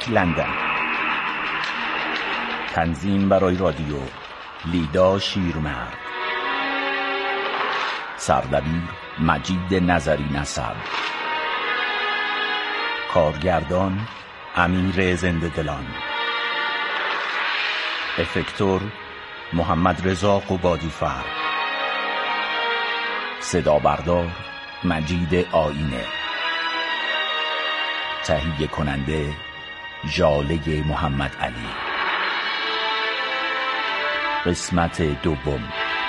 لندن. تنظیم برای رادیو لیدا شیرمرد. سردبیر مجید نظری نسب. کارگردان امیر زنده دلان. افکتور محمد رضا قبادی‌فر. صدا بردار مجید آینه. تهیه کننده ژاله محمد علی. قسمت دوم.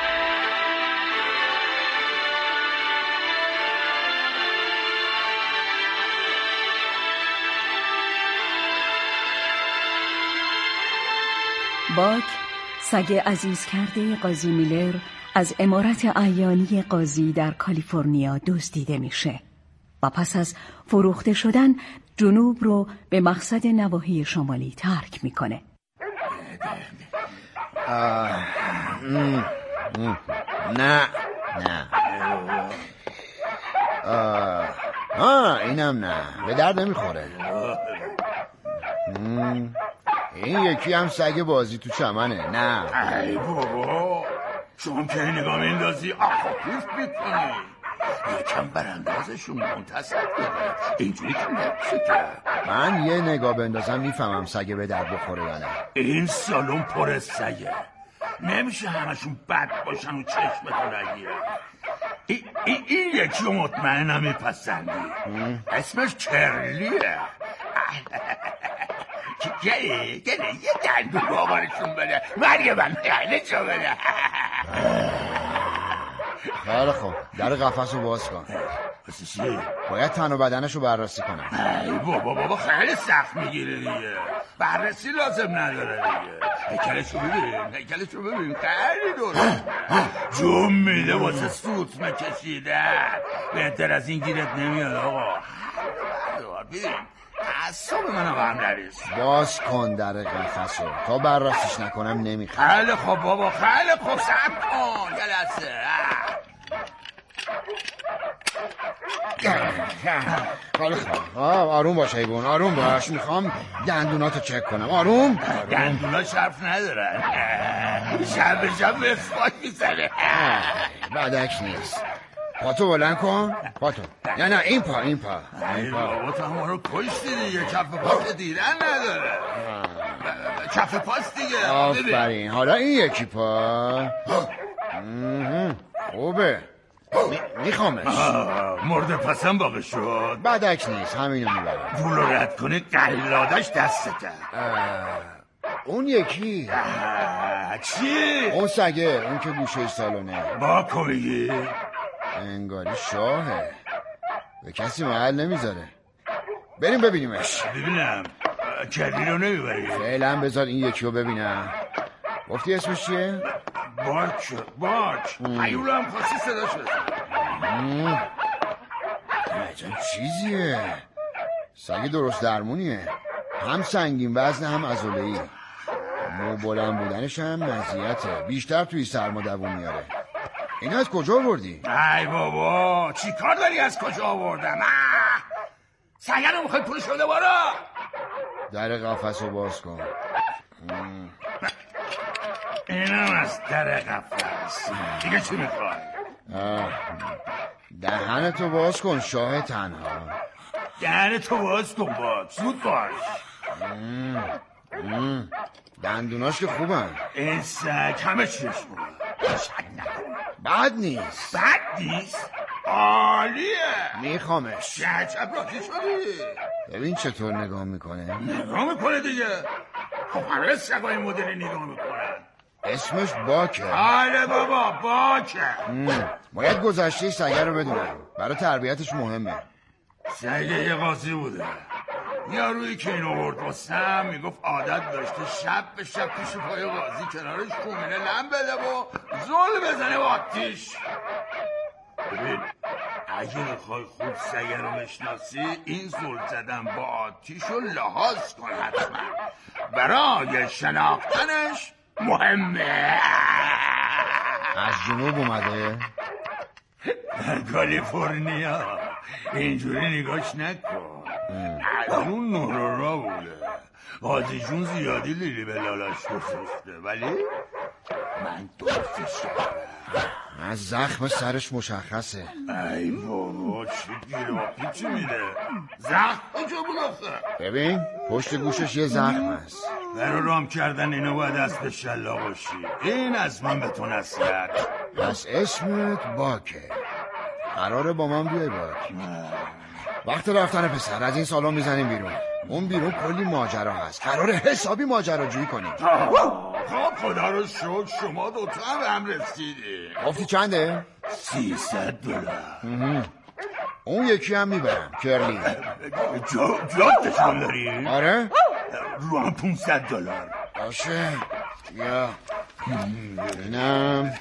باک، سگ عزیز کرده قاضی میلر از عمارت عیانی قاضی در کالیفرنیا دزدیده میشه و پس از فروخته شدن جنوب رو به مقصد نواحی شمالی ترک میکنه. نه اینم نه، به درد نمیخوره. این یکی هم سگ بازی تو چمنه. نه ای بابا، شما که نگاه میندازی آخوفیف میکنی. یکم براندازشون منتصب کنه، اینجوری که نمیشه کرد. من یه نگاه بندازم میفهمم سگه به درد بخوره یا نه. این سالون پر سگه، نمیشه همشون بد باشن و چشمتو نگیرن. این یکی رو مطمئنم میپسندی. اسمش کرلیه. گله یه دندون بابارشون بده، مرگ من خیلی چو بده. خیلی خوب، در قفس رو باز کن. چی؟ باید تن و بدنش رو بررسی کنم. ای بابا خیلی سخت میگیره دیگه، بررسی لازم نداره دیگه. هیکلشو ببین خیلی درست جون میده واسه سوتمه کشیدن. بهتر از این گیرت نمیاد آقا. ببین اعصاب منو به هم نریز. باز کن در قفس رو، تا بررسیش نکنم نمیخوام. خیلی خوب بابا، خیلی خوب، صبر کن یه لحظه. خیلی خوب، آروم باش حیوان، آروم باش. میخوام دندوناتو چک کنم. آروم. دندوناش حرف ندارن، شب مسواک میزنه. بدک نیست. پاتو بلند کن. پاتو. نه این پا. ای بابا تو ما رو کشتی دیگه، کف پاست دیدن نداره. کف پاست دیگه. آفرین. حالا این یکی پا. خوبه، میخوامش. مرده پسم باقی شد. بدک نیست، همینو میبرم. پول رو رد کنی قلادش دستته. اون یکی چی؟ اون سگه، اون که گوشه سالونه. با میگی؟ انگاری شاهه، به کسی محل نمیذاره. بریم ببینیمش. ببینم کلی رو نمیبری؟ فعلا بذار این یکی رو ببینم. گفتی اسمش چیه؟ باک. ایولو هم خواستی صدا شد. عجب چیزیه، سگ درست درمونیه، هم سنگین وزن هم عضله‌ای. مو بلند بودنش هم مزیته، بیشتر توی سرما دووم میاره. این از کجا آوردی؟ ای بابا چی کار داری از کجا آوردم؟ سگه رو میخوای پولش بده بارا. در قفس رو باز کن. اینم از در قفس. دیگه چی میخوای؟ دهنتو باز کن شاه تنها. دهنتو باز کن باش، زود باش. دندوناش که خوبن. این سگ همه چیش خوبه، شک نکن. بد نیست. بد نیست؟ عالیه. میخوامش. عجب راضی شدی. ببین چطور نگاه میکنه. نگاه میکنه دیگه. خب همه سگای مدلی نگاه میکنن. اسمش باکه. آره بابا باکه. باید گذشته سگه رو بدونم، برای تربیتش مهمه. سگه یه قاضی بوده، یارویی که این آورد واسم میگفت عادت داشته شب به شب پیش پای قاضی کنارش کومینه لم بده و زل بزنه با آتیش. ببین اگه میخوای خوب سگه رو بشناسی، این زل زدن با آتیش رو لحاظ کن حتما، برای شناختنش مهمه. از جنوب اومده؟ کالیفرنیا. اینجوری نگاش نکن، اون نورورا بوده. قاضی جون زیادی لیلی به لالاش گذاشته، ولی من دوستش دارم. از زخم سرش مشخصه. ای بابا چه گیراپی چی میده؟ زخم کجا بگفته؟ ببین پشت گوشش یه زخم هست. برای رام کردن اینو باید از به شلا باشی. این از من به تو نصیحت. پس اسمت باکه. قراره با من بیای باک. وقت رفتن پسر، از این سالن میزنیم بیرون. اون بیرون کلی ماجرا هست، قراره حسابی ماجراجویی کنیم. خب خدا رو شکر شما دوتا هم رسیدی. گفتی چنده؟ $300. اون یکی هم میبرم، کرلی. جاتشون داری؟ آره؟ رو هم $500. باشه یا اینم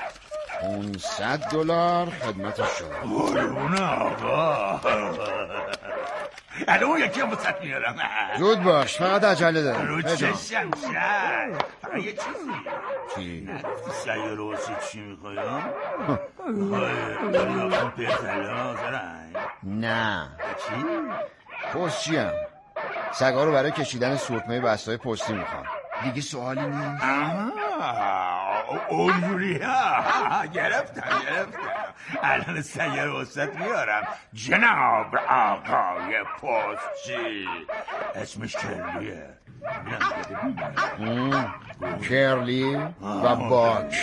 $500 خدمتش شد. قربون آقا. الان اون یکی هم بسط میارم. زود باش، فقط عجله دارم. رو چشم شد. فقط یه چیزی. چی؟ سیاره واسه چی میخوای ها؟ میخوای پرتلا زرنگ؟ نه. چی؟ پستچیم. سگا رو برای کشیدن سورتمه بستای پستی میخوام. دیگه سوالی نیست؟ اونجوری ها. گرفتم. الان سیاره واسه میارم. جناب آقای پستچی. اسمش کرلیه. کرلی و باک.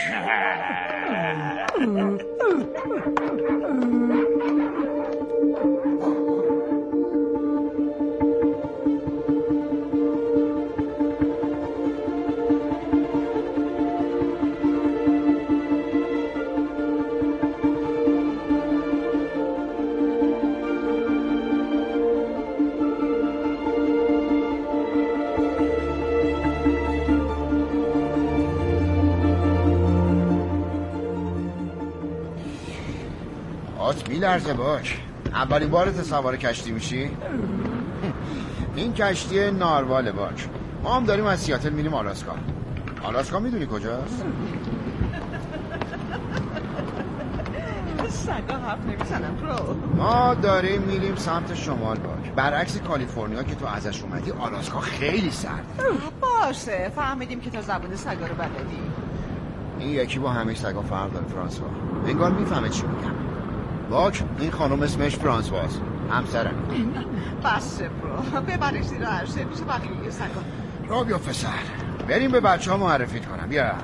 میلرزه باک. اولین بارت سوار کشتی میشی؟ این کشتی نارواله باک. ما هم داریم از سیاتل میریم آلاسکا. آلاسکا میدونی کجاست؟ سگا حرف نمیزنم برو. ما داریم میریم سمت شمال باک. برعکس کالیفرنیا که تو ازش اومدی، آلاسکا خیلی سرده. باشه فهمیدیم که تو زبون سگا رو بلدی. این یکی با همه سگا فرق داره فرانسوا. انگار میفهمه چی میگم. باک این خانم اسمش فرانسواز، همسرم. بسه برو ببرش زیر عرشه میشه بقیه سگا. را بیا پسر بریم به بچه ها معرفیت کنم. بیا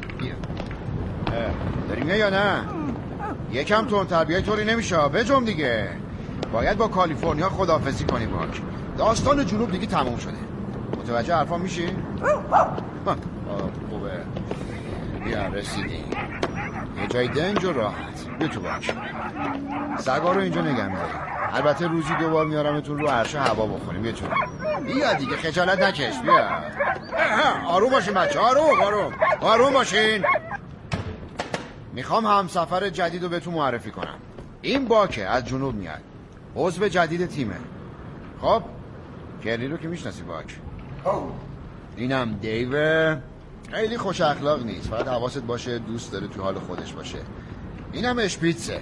داریم یا نه؟ یکم تون تربیه طوری نمیشه. بجم دیگه. باید با کالیفرنیا خداحافظی کنیم باک. داستان جنوب دیگه تموم شده. متوجه حرفا میشی؟ خوبه. بیا رسیدیم. یه جای دنج و راحت. بیا تو باک. سگا رو اینجا نگه می‌داریم. البته روزی 2 بار میارمتون رو عرشه هوا بخوریم. بیا تو. بیا دیگه خجالت نکش. بیا. آروم باشین بچه. آروم باشین. میخوام همسفر جدید رو بهتون معرفی کنم. این باکه از جنوب میاد. عضو جدید تیمه. خب کرلی رو که میشناسی باک. اینم دیوه. خیلی خوش اخلاق نیست، فقط حواست باشه دوست داره تو حال خودش باشه. اینم اشپیتسه.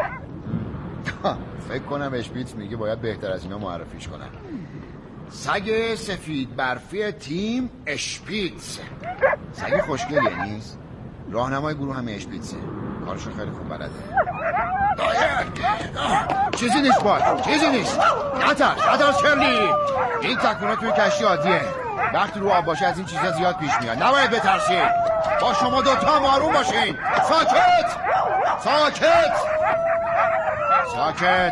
فکر کنم اشپیتس میگه باید بهتر از اینا معرفیش کنم. سگ سفید برفی تیم اشپیتس. سگ خوشگلیه نیست؟ راهنمای گروه هم اشپیتسه. کارشون خیلی خوب بلده. چیزی نیست باید، چیزی نیست. نترس کرلی. این تکونه توی کشتی عادیه. وقتی رو آب باشه از این چیزا زیاد پیش میاد. نباید بترسید. با شما دوتا هم آروم باشین. ساکت.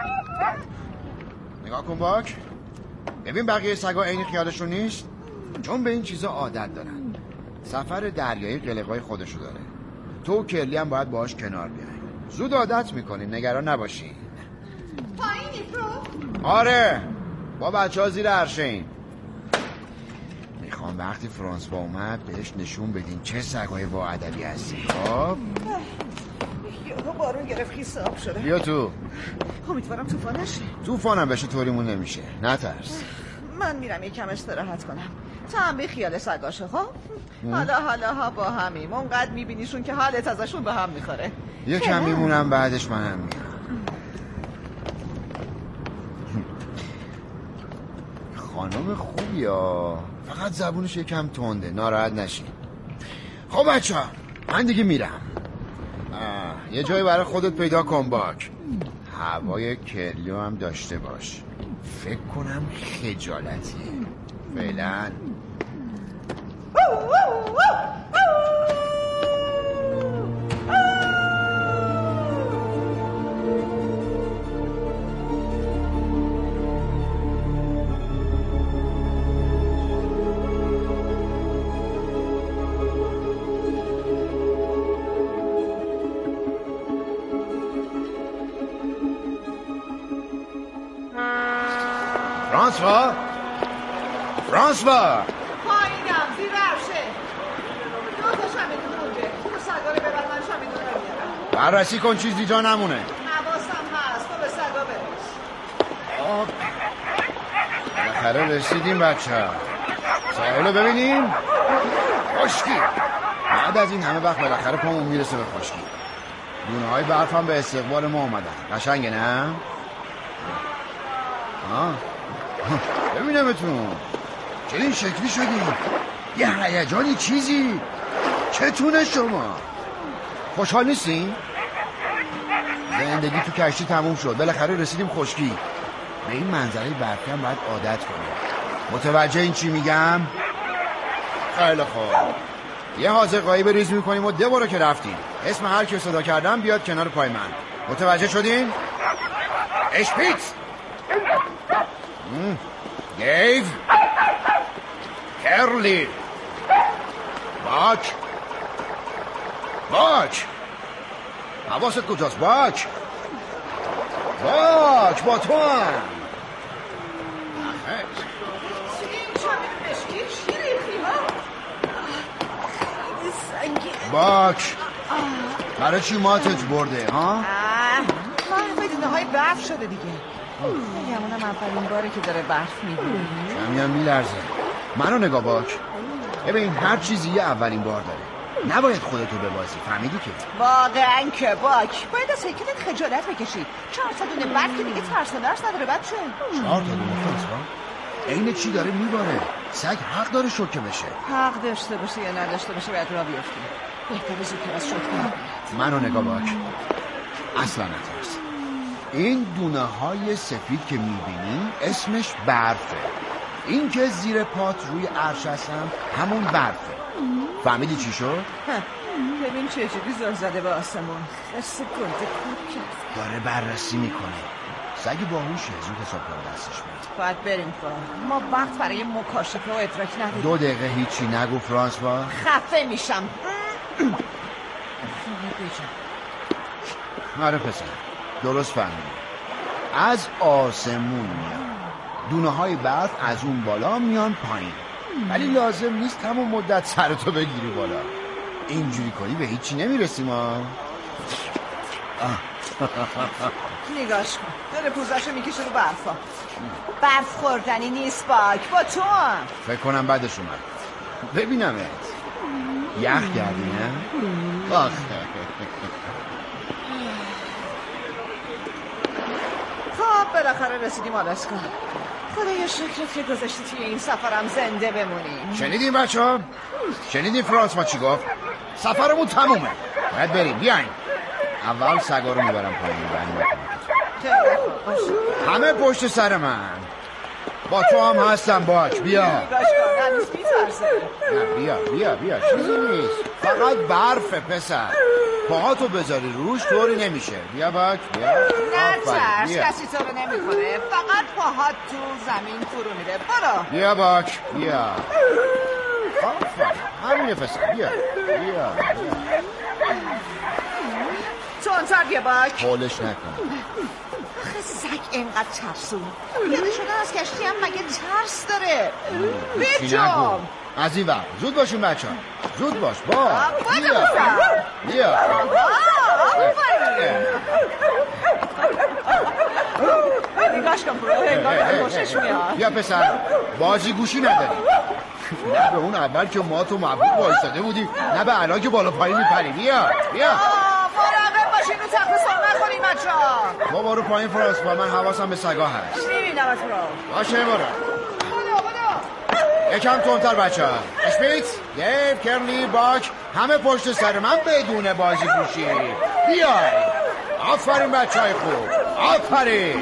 نگاه کن باک. ببین بقیه سگا عین خیالشون نیست، چون به این چیزا عادت دارن. سفر دریایی قلقای خودشو داره. تو و کرلی هم باید باهاش کنار بیاین. زود عادت میکنین، نگران نباشین. پایینی برو. آره با بچه ها زیر عرشه این. میخوام وقتی فرانسوا اومد بهش نشون بدین چه سگای با ادبی هستی. خب یهو بارون گرفت خیس آب شده. بیا تو. امیدوارم طوفانم بشه طوریمون نمیشه. نترس. من میرم یکم استراحت کنم. تا هم به خیال سگاشه. خب حالا ها با همیم. اونقدر میبینیشون که حالت ازشون به هم میخوره. یکم میمونم بعدش منم میرم. خانم خوبی ها، فقط زبونش یکم تنده، ناراحت نشین. خب بچه ها من دیگه میرم. یه جایی برای خودت پیدا کن باک. هوای کلیو هم داشته باش. فکر کنم خجالتیه. فعلا فرانسوا پایینم زیر عرشه. دو تا شمیدون مونده. تو سگا رو ببر، من شمیدون رو میارم. بررسی کن چیزی جا نمونه. حواسم هست، تو به سگا برس. بالاخره رسیدیم بچه ها. ساحل رو ببینیم. خشکی. بعد از این همه وقت بالاخره پامون میرسه به خشکی. دونه های برف هم به استقبال ما اومدن. قشنگه نه؟ ببینمتون چنین شکلی شدیم. یه هیجانی چیزی. چتونه شما؟ خوشحال نیستین؟ زندگی تو کشتی تموم شد، بالاخره رسیدیم خشکی. به این منظره برفی هم باید عادت کنیم. متوجه این چی میگم؟ خیلی خوب. یه حاضر غایب ریز میکنیم و ده بارو که رفتیم اسم هر کی صدا کردم بیاد کنار پای من. متوجه شدین؟ اشپیتز، دیو، کرلی، باک. حواست کجاست باک؟ با تو هم. باک برای چی ماتت برده ها؟ ما بدونه های برف شده دیگه. یمونم اولین باره که داره برف میبینه. کمی هم میلرزه. منو نگاه باک. ببین هر چیزی یه اولین بار داره. نباید خودتو ببازی، فهمیدی که؟ واقعا که باک باید از سیکلت خجالت بکشی. 400 دونه برف که دیگه ترس و درس نداره بچه. 4 تا دونه فرانسوا؟ عین چی داره میباره؟ سگ حق داره شوکه بشه. حق داشته باشه یا نداشته باشه باید را بیفتیم. بهتره زودتر از شوکه بیاد. منو نگاه باک. اصلا نترس. این دونه های سفید که میبینی اسمش برفه. این که زیر پات روی عرش هستم همون برفه. فهمیدی چی شد؟ ببین چجوری زل زده به آسمون. قصه گنده کوب کرد. داره بررسی میکنه. سگ باهوشه، زود حساب کنه دستش میاد. باید بریم فرانس. ما وقت برای مکاشفه و ادراک نداریم. 2 دقیقه هیچی نگو فرانسوا. خفه میشم. آره پسر درست فهمیدی. از آسمون میاد. دونه های برف از اون بالا میان پایین. ولی لازم نیست همون مدت سرتو بگیری بالا. اینجوری کنی به هیچی نمیرسیم ها. نگاش کن داره پوزشو میکشه رو برفا. برف خوردنی نیست باک با تو هم. فکر کنم بعدش اومد. ببینمت یخ کردی نه؟ آخه خب بالاخره رسیدیم آلاسکا. خدایا شکرت که گذاشتی توی این سفرم زنده بمونیم. شنیدین بچه ها؟ شنیدین فرانسوا چی گفت؟ سفرمون تمومه، باید بریم. بیاین اول سگا رو میبرم پایین. همه پشت سر من. با تو هم هستم باک. بیا نگاش کن هنوز میترسه. بیا چیزی نیست، فقط برفه پسر. پاهاتو بذاری روش طوری نمیشه. بیا باک بیا. نترس کسی تو رو نمیکنه، فقط پاهات تو زمین فرو میره. برو بیا باک بیا. همینه پسر. بیا تونتر بیا باک. حولش نکن. آخه سگ اینقدر ترسون. پیاده شدن از کشتی هم مگه ترس داره؟ بیچم از این وقت زود باشیم بچه ها. زود باش با. بیا نگاش کن برو. انگار خوشش میاد. بیا پسر بازی گوشی نداری. نه به اون اول که ما تو مبروک وایستاده بودیم، نه به الان که بالا پایین میپری. بیا مراقب باشین رو تخت سر نخوریم بچه ها. ما برو پایین فرانسوا، من حواسم به سگا هست. میبینم از رو باشه برو. یکم تندتر بچه ها. اشپیت، دیو، کرلی، باک، همه پشت سر من بدون بازی گوشی. بیای. آفرین بچه های خوب، آفرین.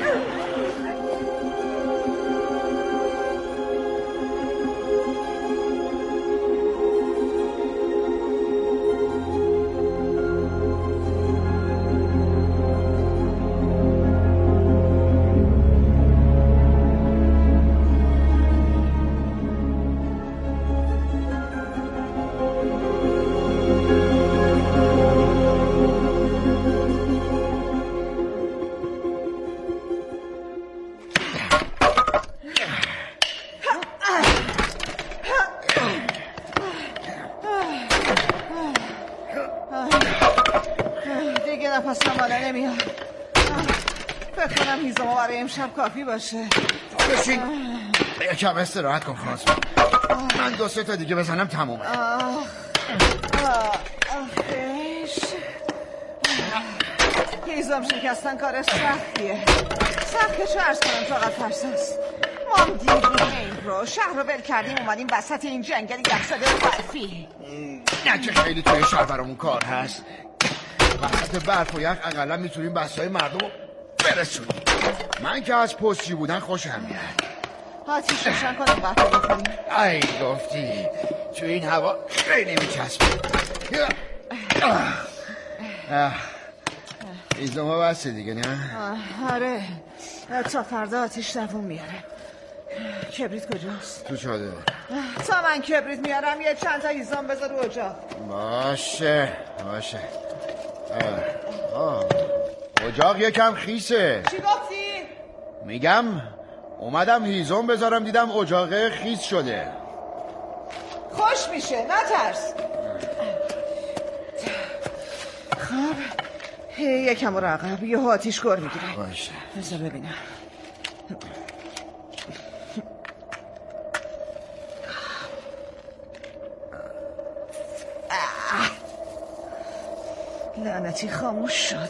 امشب کافی باشه. بشین یکم استراحت کن خانسم. من 2-3 تا دیگه بزنم تمومه. هیزم شکستن کار سختیه. سخت که چه عرض کنم طاقت فرساست. ما هم دیدیم این رو شهر رو ول کردیم اومدیم وسط این جنگل یخزده و برفی. نه که خیلی توی شهر برامون کار هست. وسط برف و یخ اقلا میتونیم بسای مردم رو برسونیم. من که از پستچی بودن خوشم میاد. آتیش روشن کنم برف رو بکنیم. ای گفتی توی این هوا خیلی نمیچسبه. ایزدوما بسته دیگه نه؟ آره تا فردا آتیش دووم میاره. کبریت کجاست؟ تو چادر. تا من کبریت میارم یه چند تا هیزم بذار رو اجاق. باشه اجاق یکم خیسه. چی گفتی؟ میگم اومدم هیزم بذارم دیدم اجاق خیس شده. خوش میشه نترس. خب یکم رو عقب یه آتیش گر میگیره. باشه بذار ببینم. لعنتی خاموش شد.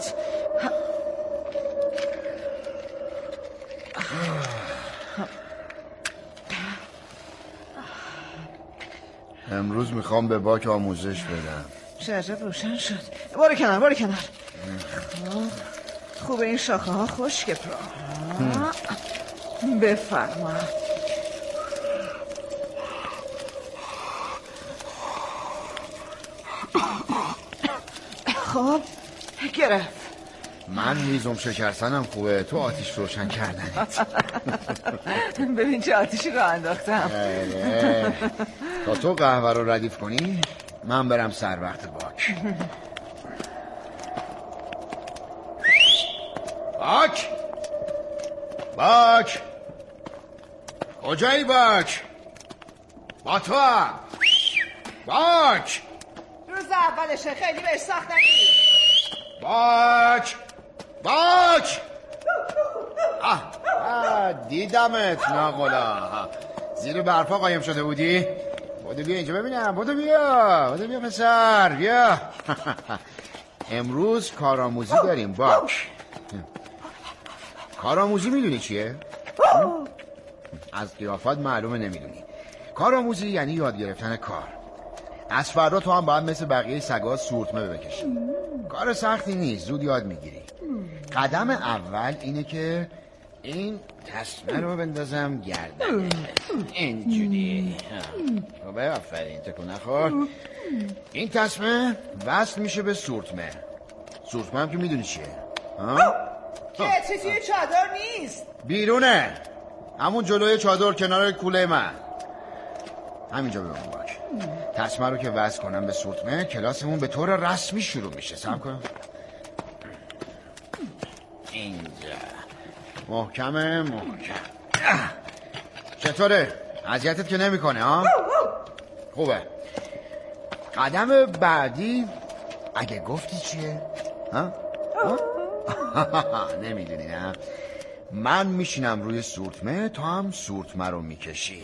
امروز میخوام به باک آموزش بدم. چه عجب روشن شد. برو کنار خوبه این شاخه ها خشک پرا. بفرما. خب گرفت. من هیزم شکستنم خوبه، تو آتیش روشن کردنت. ببین چه آتیشی رو انداختم. تا تو قهوه رو ردیف کنی من برم سر وقت باک. باک کجایی باک؟ با تو هم باک. روز اولشه خیلی بهش ساخت نگیر. باک دیدمت ناقلا. زیر برفا قایم شده بودی؟ بودو بیا اینجا ببینم. بودو بیا پسر بیا. امروز کارآموزی داریم باک. کارآموزی میدونی چیه؟ از قیافات معلومه نمیدونی. کارآموزی یعنی یاد گرفتن کار. از فردا تو هم باید مثل بقیه سگا سورتمه بکشی. کار سختی نیست، زود یاد میگیری. قدم اول اینه که این تسمه رو بندازم گردن. اینجوری. خب آفرین تکون نخور. این تسمه وصل میشه به سورتمه. سورتمه هم که میدونی چیه؟ کتری توی چادر نیست. بیرونه. همون جلوی چادر کنار کوله من. همینجا ببین باک. تسمه رو که وصل کنم به سورتمه کلاسمون به طور رسمی شروع میشه. صبر کن. اینجا محکمه. چطوره؟ اذیتت که نمیکنه ها؟ خوبه. قدم بعدی اگه گفتی چیه؟ ها؟ نمیدونی نه؟ من میشینم روی سورتمه، تو هم سورتمه رو میکشی.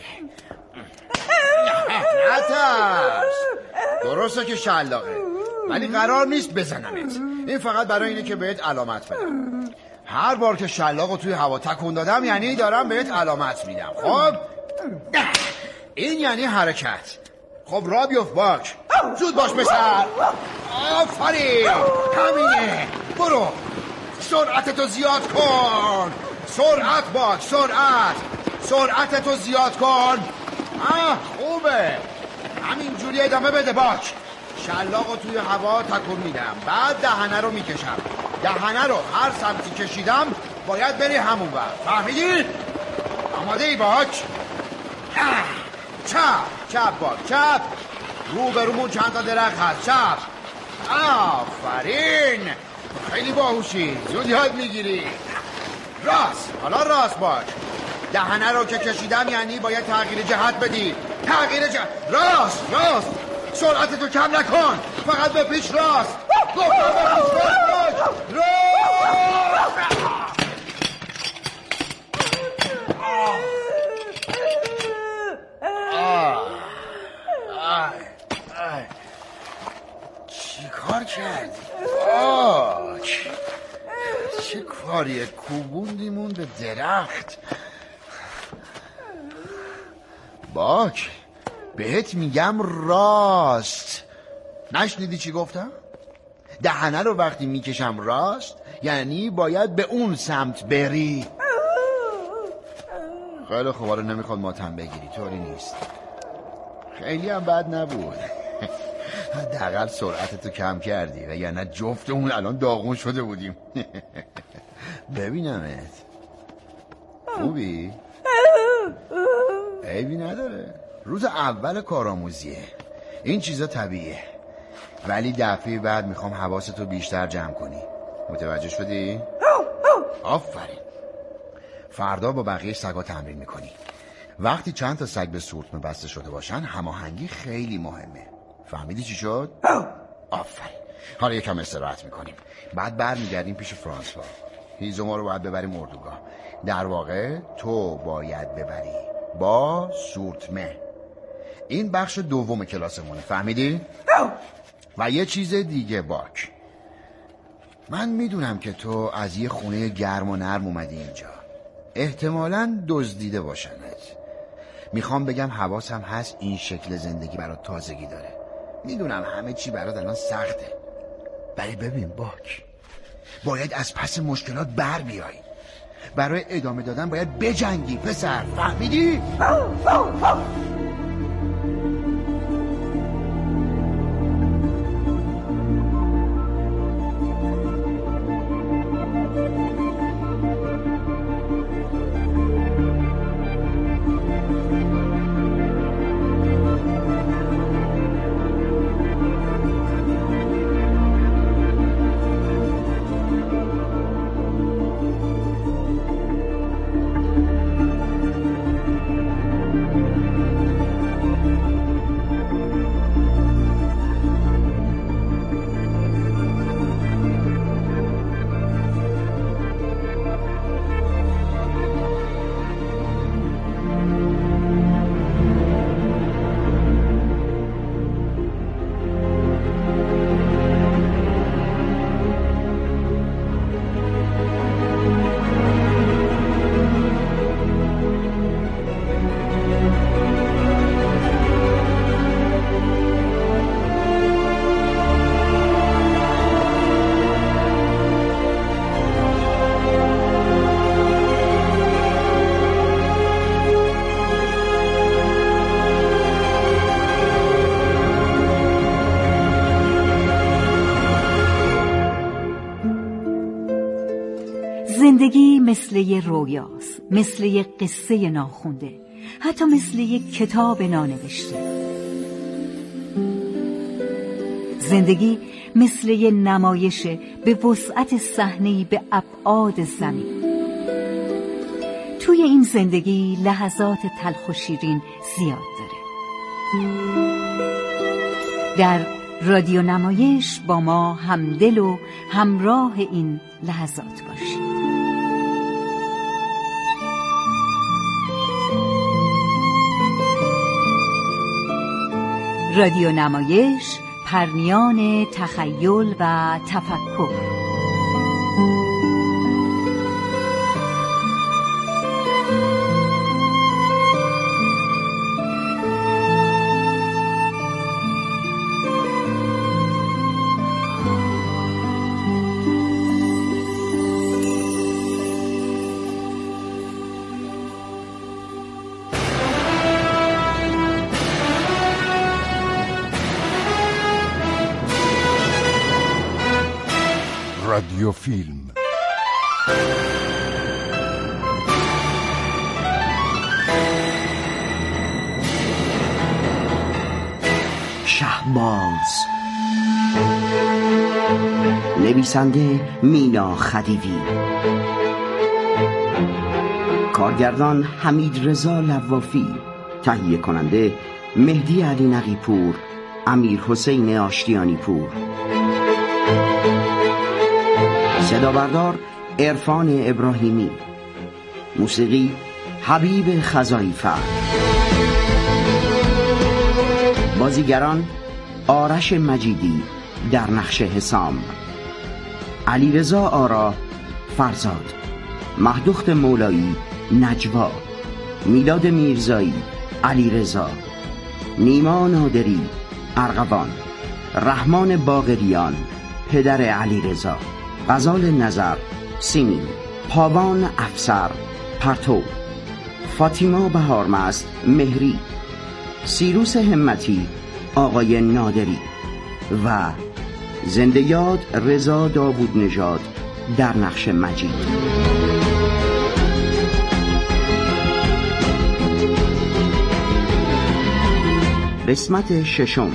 نترس. درسته که شلاقه ولی قرار نیست بزنمت. این فقط برای اینه که بهت علامت بدم. هر بار که شلاقو توی هوا تکون دادم یعنی دارم بهت علامت میدم. خب این یعنی حرکت. خب را بیفت باک. زود باش پسر. آفرین، همینه. برو سرعتتو زیاد کن. سرعت باک، سرعتتو زیاد کن. خوبه، همینجوری ادامه بده باک. شلاقو توی هوا تکون میدم، بعد دهنه رو میکشم. دهنه رو هر سمتی کشیدم باید بری همون بر. فهمیدی؟ آماده ای باک؟ چپ باک، چپ. رو برومون چند تا درخت هست. چپ. آفرین، خیلی باهوشی، زود یاد میگیری. راست، حالا راست باک. دهنه رو که کشیدم یعنی باید تغییر جهت بدی. تغییر جهت. راست. سرعتتو کم نکن، فقط به پیش راست. گفتم به پیش راست. چی کار کردی؟ چه کاریه؟ کوبوندیمون به درخت. باک، بهت میگم راست. نشنیدی چی گفتم؟ دهنه رو وقتی میکشم راست یعنی باید به اون سمت بری. خیلی خوب، حالا نمیخواد ماتم بگیری، طوری نیست. خیلی هم بد نبود. حداقل سرعتتو کم کردی و یعنی جفتمون الان داغون شده بودیم. ببینمت خوبی؟ عیبی نداره، روز اول کارآموزیه، این چیزا طبیعیه. ولی دفعه بعد میخوام حواستو بیشتر جمع کنی. متوجه شدی؟ آفرین. فردا با بقیه سگا تمرین میکنی. وقتی چند تا سگ به سورتمه بسته شده باشن هماهنگی خیلی مهمه. فهمیدی چی شد؟ آفرین. حالا یکم استراحت میکنیم، بعد برمیگردیم پیش فرانسوا. هیزوما رو باید ببریم اردوگاه. در واقع تو باید ببری با سورتمه. این بخش دوم کلاسمونه، فهمیدی؟ و یه چیز دیگه باک، من میدونم که تو از یه خونه گرم و نرم اومدی اینجا، احتمالاً دزدیده باشنت. میخوام بگم حواسم هست این شکل زندگی برات تازگی داره. میدونم همه چی برات الان سخته، ولی ببین باک، باید از پس مشکلات بر بیای. برای ادامه دادن باید بجنگی پسر، فهمیدی؟ زندگی مثل یه رویاست، مثل یه قصه ناخونده، حتی مثل یه کتاب نانوشته. زندگی مثل یه نمایش به وسعت صحنه‌ای به ابعاد زمین. توی این زندگی لحظات تلخ و شیرین زیاد داره. در رادیو نمایش با ما همدل و همراه این لحظات باشید. رادیو نمایش، پرنیان تخیل و تفکر. رادیو فیلم. شهباز. نویسنده مینا خدیوی، کارگردان حمید رضا لوافی، تهیه کننده مهدی علی نقی پور، امیر حسین آشتیانی پور، صدا بردار عرفان ابراهیمی، موسیقی حبیب خزایی فر. بازیگران آرش مجیدی در نقش حسام، علیرضا آرا فرزاد، مهدوخت مولایی نجوا، میلاد میرزایی علیرضا، نیما نادری ارغوان، رحمان باقریان پدر علیرضا، غزال نظر سیمین، پاوان افسر پرتو، فاطیما بهارمست مهری، سیروس همتی آقای نادری و زنده یاد رضا داوود نژاد در نقش مجید. قسمت ششم.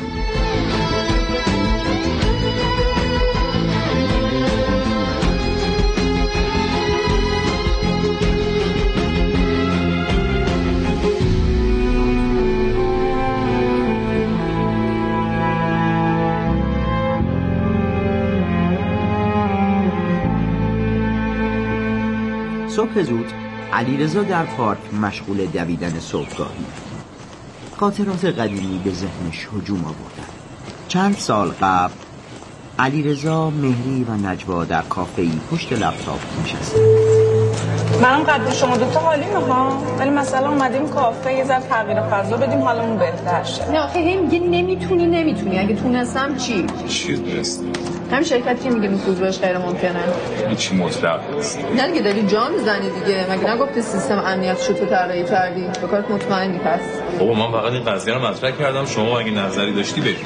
صبح زود علیرضا در پارک مشغول دویدن صبحگاهی. خاطرات قدیمی به ذهنش هجوم آوردن. چند سال قبل علیرضا، مهری و نجوا در کافه‌ای پشت لپتاپ نشستن. منم قد شما دوتا حالیم ها، ولی مثلا اومدیم کافه یه ذره تغییر فضا بدیم حالمون بهتر شه. نه آخه میگه نمیتونی، اگه تونستم چی درست؟ همین شرکتی که میگه نفوذ بهش غیر ممکنه. هیچی مطلق نیست. نه دیگه داری جا میزنی دیگه. مگه نگفتی سیستم امنیتشو تو طراحی کردی؟ به کارت مطمئنی پس؟ بابا من فقط این قضیه رو مطرح کردم، شما اگه نظری داشتی بگو.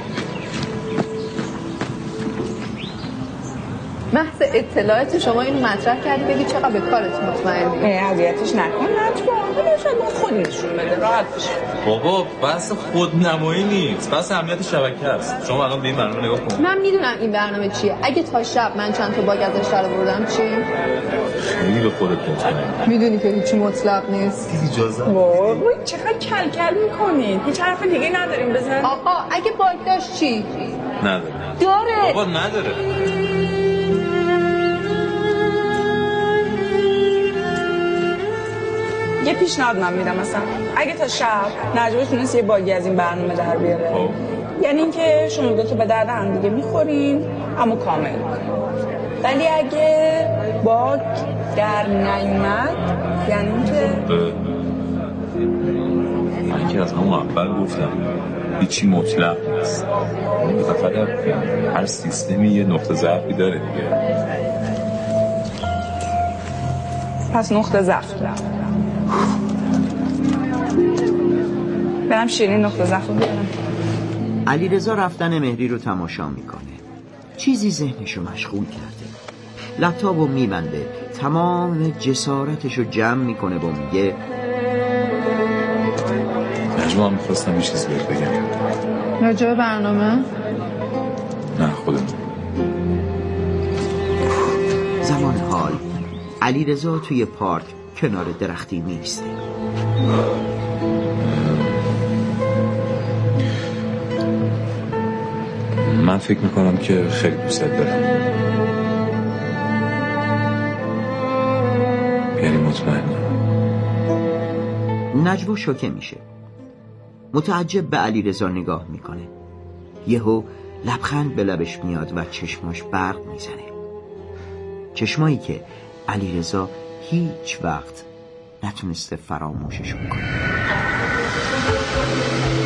محض اطلاعات شما اینو مطرح کردی بگی چقدر به کارت مطمئنی. اذیتش نکن نجوا، حالا خود نشون بده راحت بشه. بابا بس خودنمایی نیست، بس امنیت شبکه است. شما الان به این برنامه نگاه کن. من میدونم این برنامه چیه. اگه تا شب من چند تا باگ ازش درآوردم چی؟ خیلی به خودت مطمئنی. میدونی که هیچی مطلق نیست. اجازه. وای چقدر کلکل میکنین. هیچ حرف دیگه نداریم بزن. آقا اگه باگ داشت چی؟ نداره. داره. بابا نداره. یه پیشنهاد من میدم، مثلا اگه تا شب نجوا تونست یه باگی از این برنامه در بیاره، یعنی اینکه شما دوتا به درد هم دیگه میخورین اما کامل. ولی اگه باگ در نیومد یعنی اینکه من که از همون اول گفتم هیچی مطلق نیست. فقط هر سیستمی یه نقطه ضعفی داره دیگه. پس نقطه ضعف داره. برم شیرین نقطه ضعف رو بیارم. علیرضا رفتن مهری رو تماشا میکنه. چیزی ذهنشو مشغول کرده. لپتاپو میبنده، تمام جسارتشو جمع میکنه و میگه نجوا هم میخواستم یه چیز بهت بگم. راجع به برنامه؟ نه خودم. زمان حال علیرضا توی پارک کنار درختی میسته. من فکر میکنم که خیلی دوست دارم. یعنی مطمئنم. نجوا شوکه میشه. متعجب به علیرضا نگاه میکنه. یهو لبخند به لبش میاد و چشماش برق میزنه. چشمایی که علیرضا هیچ وقت نتونسته فراموششون کنه.